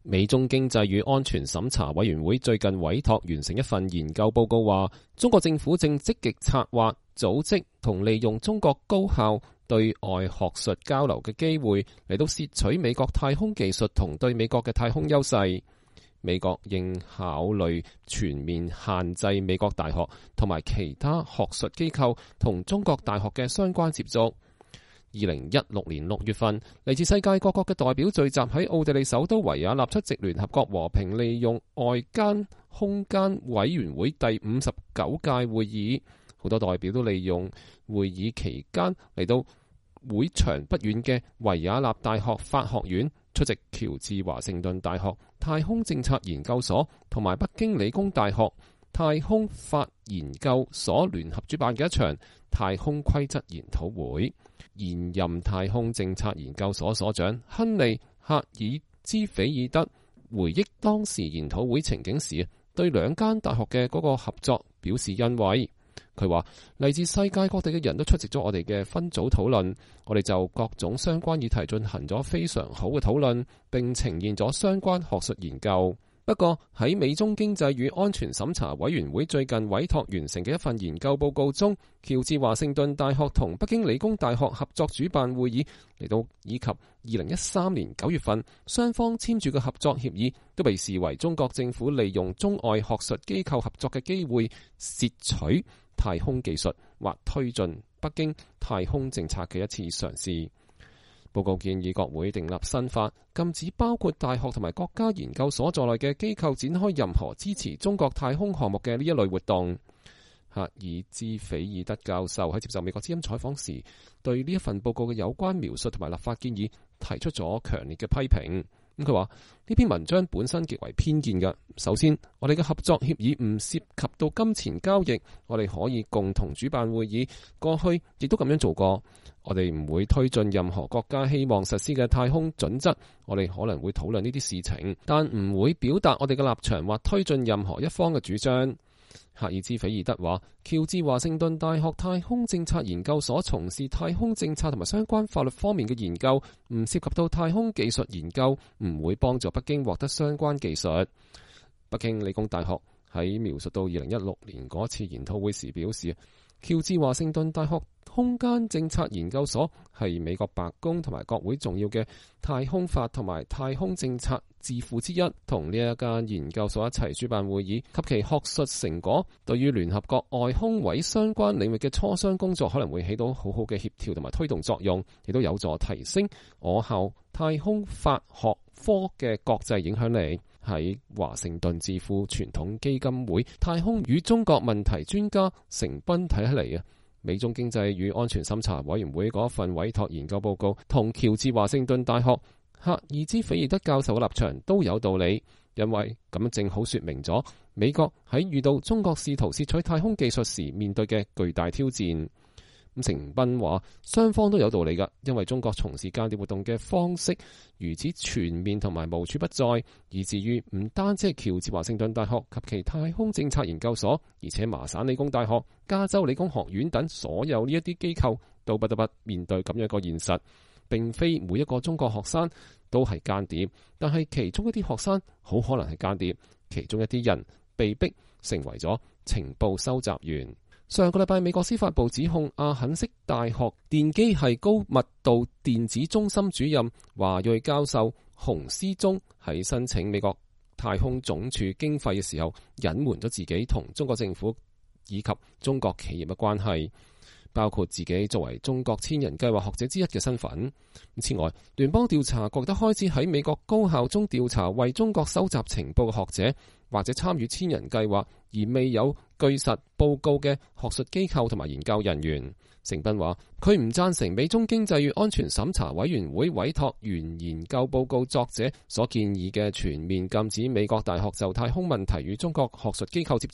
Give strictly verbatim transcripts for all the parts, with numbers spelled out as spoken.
美中經濟與安全審查委員會最近委託完成一份研究報告話，中國政府正積極策劃、組織同利用中國高校對外學術交流嘅機會嚟到竊取美國太空技術同對美國嘅太空優勢。美國應考慮全面限制美國大學同埋其他學術機構同中國大學嘅相關接觸。二零一六年六月份，嚟自世界各國嘅代表聚集喺奧地利首都維也納出席聯合國和平利用外間空間委員會第五十九屆會議。好多代表都利用會議期間嚟到會場不遠嘅維也納大學法學院出席喬治華盛頓大學太空政策研究所同埋北京理工大學太空法研究所聯合主辦嘅一場太空規則研討會。現任太空政策研究所所長亨利赫爾茲斐爾德回憶當時研討會情景時，對兩間大學嘅嗰個合作表示欣慰。佢話嚟自世界各地嘅人都出席咗我哋嘅分組討論，我哋就各種相關議題進行咗非常好嘅討論，並呈現咗相關學術研究。不過喺美中經濟與安全審查委員會最近委託完成嘅一份研究報告中，喬治華盛頓大學同北京理工大學合作主辦會議嚟到，以及二零一三年九月份雙方簽署嘅合作協議，都被視為中國政府利用中外學術機構合作嘅機會竊取太空技術或推進北京太空政策嘅一次嘗試。報告建議國會訂立新法，禁止包括大學同埋國家研究所在內嘅機構展開任何支持中國太空項目嘅呢一類活動。赫爾茲斐爾德教授喺接受美國之音採訪時，對呢一份報告嘅有關描述同埋立法建議提出咗強烈嘅批評。咁佢話呢篇文章本身極為偏見嘅。首先，我哋嘅合作協議唔涉及到金錢交易，我哋可以共同主辦會議，過去亦都咁樣做過。我哋唔會推進任何國家希望實施嘅太空準則，我哋可能會討論呢啲事情，但唔會表達我哋嘅立場或推進任何一方嘅主張。赫爾茲斐爾德話，喬治華盛頓大學太空政策研究所從事太空政策同埋相關法律方面嘅研究，唔涉及到太空技術研究，唔會幫助北京獲得相關技術。北京理工大學喺描述到二零一六年嗰次研討會時表示，喬治華盛頓大學空間政策研究所係美國白宮同埋國會重要嘅太空法同埋太空政策智庫之一，同呢一間研究所一齊主辦會議及其學術成果，對於聯合國外空委相關領域嘅磋商工作可能會起到好好嘅協調同埋推動作用，亦都有助提升我校太空法學科嘅國際影響力。喺華盛頓智庫傳統基金會太空與中國問題專家成斌睇起嚟啊，美中經濟與安全審查委員會嗰份委託研究報告同喬治華盛頓大學赫爾茲斐爾德教授嘅立場都有道理，因為咁樣正好說明咗美國喺遇到中國試圖竊取太空技術時面對嘅巨大挑戰。咁成斌話，雙方都有道理噶，因為中國從事間諜活動嘅方式如此全面同埋無處不在，以至於唔單止係喬治華盛頓大學及其太空政策研究所，而且麻省理工大學、加州理工學院等所有呢一啲機構都不得不面對咁樣一個現實，並非每一個中國學生都係間諜，但係其中一啲學生好可能係間諜，其中一啲人被逼成為咗情報收集員。上個禮拜，美國司法部指控阿肯色大學電機系高密度電子中心主任華裔教授洪思忠喺申請美國太空總署經費嘅時候，隱瞞咗自己同中國政府以及中國企業嘅關係，包括自己作為中國千人計劃學者之一嘅身份。此外，聯邦調查局都開始喺美國高校中調查為中國收集情報嘅學者，或者參與千人計劃而未有據實報告嘅學術機構同埋研究人員。成斌話佢唔贊成美中經濟與安全審查委員會委託原研究報告作者所建議嘅全面禁止美國大學就太空問題與中國學術機構接觸，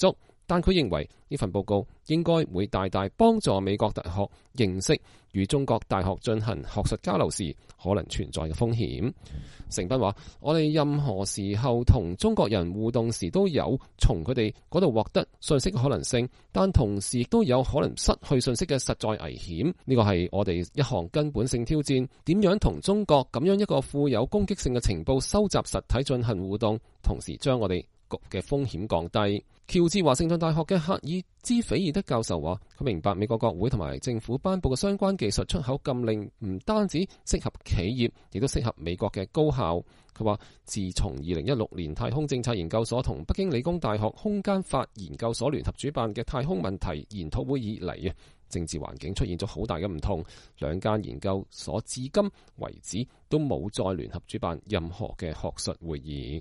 但佢認為呢份報告應該會大大幫助美國大學認識與中國大學進行學術交流時可能存在嘅風險。成斌話：我哋任何時候同中國人互動時都有從佢哋嗰度獲得信息嘅可能性，但同時亦都有可能失去信息嘅實在危險。呢個係我哋一項根本性挑戰。點樣同中國咁樣一個富有攻擊性嘅情報收集實體進行互動，同時將我哋嘅風險降低。喬治華盛頓大學嘅赫爾茲斐爾德教授話：佢明白美國國會同埋政府頒布嘅相關技術出口禁令唔單止適合企業，亦都適合美國嘅高校。佢話：自從二零一六年太空政策研究所同北京理工大學空間法研究所聯合主辦嘅太空問題研討會以嚟啊，政治環境出現咗好大嘅唔同。兩間研究所至今為止都冇再聯合主辦任何嘅學術會議。